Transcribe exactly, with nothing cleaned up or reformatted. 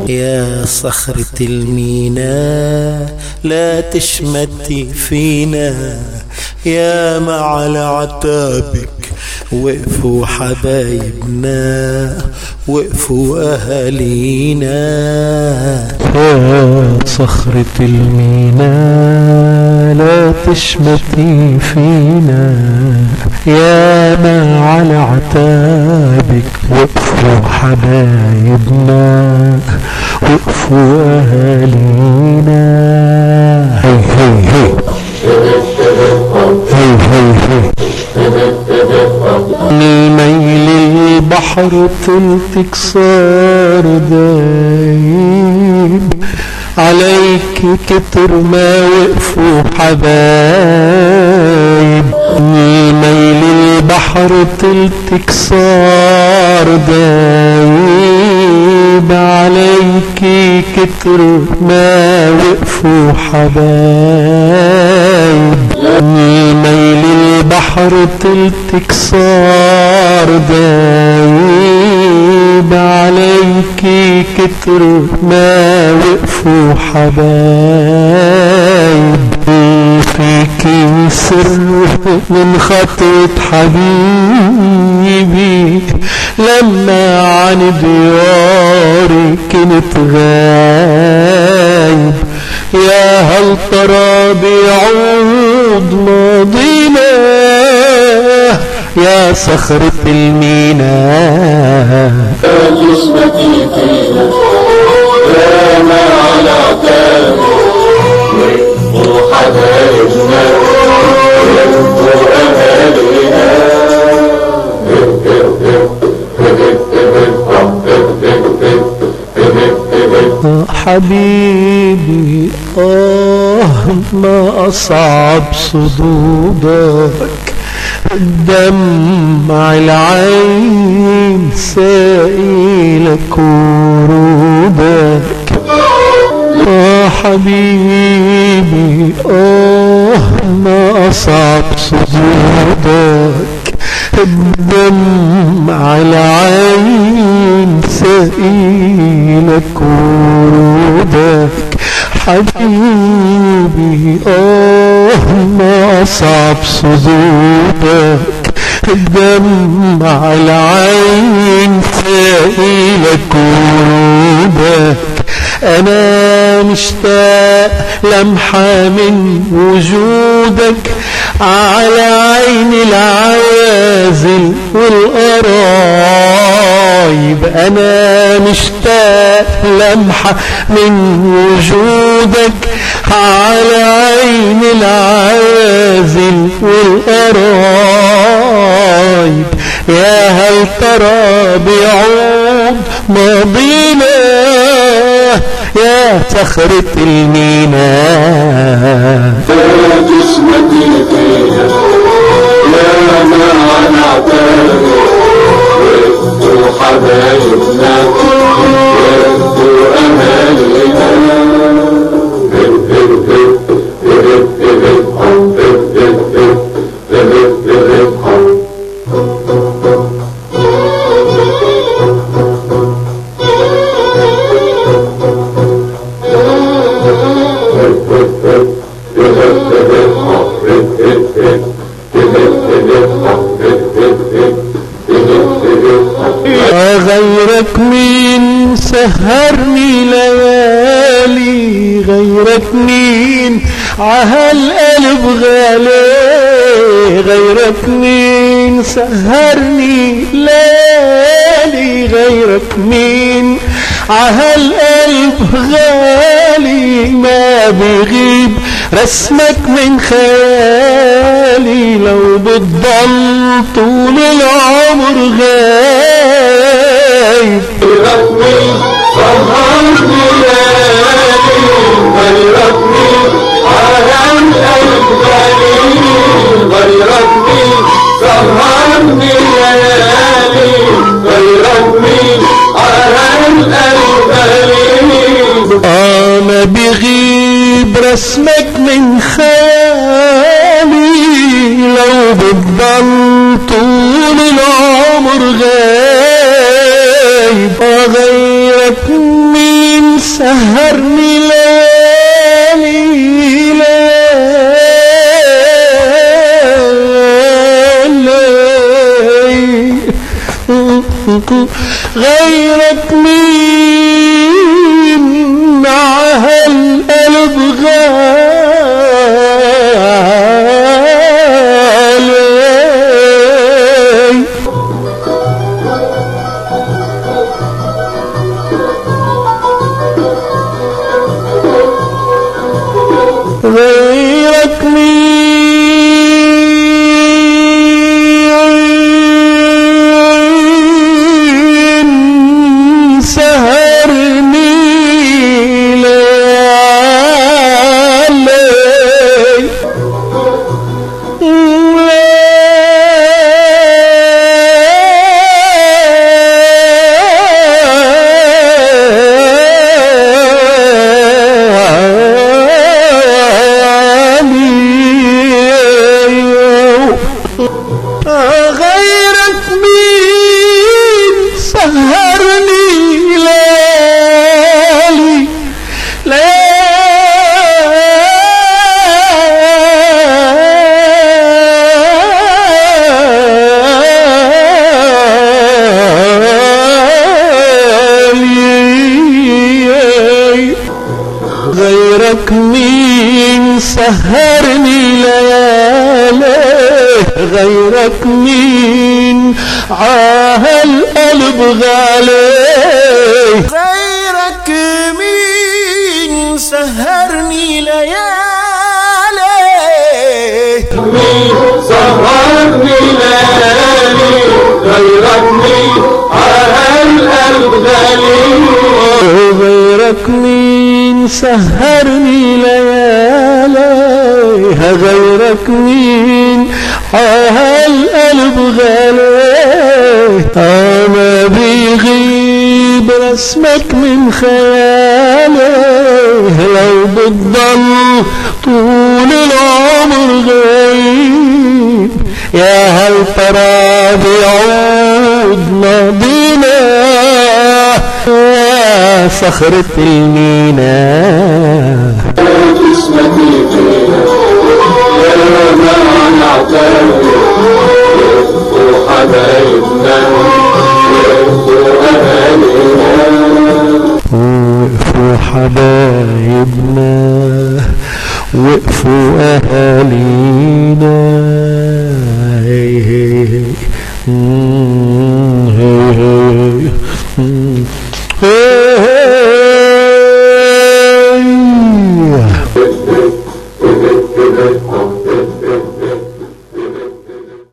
يا صخرة الميناء لا تشمتي فينا، يا مع العتابك وقفوا حبايبنا، وقفوا أهالينا. يا صخرة الميناء لا تشمتي فينا، يا مع العتابك وقفوا حبايبنا، وقفوا أهالينا. هي هي هي هي هي هي ميل البحر طلتك صار دايب، عليك كتر ما وقفوا حبايب. ميل البحر طلتك صار دايب، عليك كتر ما وقفوا حبايب. ميل البحر طلتك صار دايب، عليك كتر ما وقفوا حبايب. فيكي سر من خطوة حبيبي، لما عن دياري كنت غايب. يا هل ترى بيعود ماضينا، يا صخرة الميناء لا تشمتي فينا، يا ما على عتابك وقفوا حبايبنا، وقفوا أهالينا. حبيبي آه ما أصعب صدودك، دمع العين سائلك ورودك. آه حبيبي آه ما أصعب صدودك، الدمع العين سائلك ورودك. حبيبي آه ما أصعب صدودك، الدمع العين سائلك ورودك. أنا مشتاق لمحة من وجودك على عين العوازل والقرايب. أنا مشتاق لمحة من وجودك على عين العوازل والقرايب. يا هل ترى بيعود ماضينا، يا صخرة الميناء. لا تشمتي فينا، يا ما عن عتابك وقفوا حبايبنا، وقفوا أهالينا. غيرك مين سهرني ليالي، غيرك مين عهالقلب غالي. غيرك مين سهرني ليالي، غيرك مين عهالقلب غالي. ما بيغيب رسمك من خيالي، لو بتضل طول العمر غايب. غيرك مين سهرني ليالي، غيرك مين عهالقلب غالي. غيرك مين سهرني ليالي، غيرك مين عهالقلب غالي. آه ما بيغيب رسمك من خيالي، لو بتضل طول العمر غايب. غيرك مين سهرني ليالي ليالي غيرك مين مع هالقلب غالي غيرك مين سهرني ليالي غيرك مين سهرني ليالي ليالي غيرك مين سهرني ليالي غيرك مين عالقلب غالي غيرك مين سهرني ليالي مين سهرني ليالي غيرك مين عالقلب غالي غيرك مين سهرني ليالي غيرك مين عالقلب غالي أنا بيغيب رسمك من خيالي لو بتضل طول العمر غيب يا هل ترى بيعود ماضينا يا صخرة المينا اسمتي فينا يا ما نعترف وحبايبنا وقفوا حبايبنا وقفوا أهالينا هي هي هي هي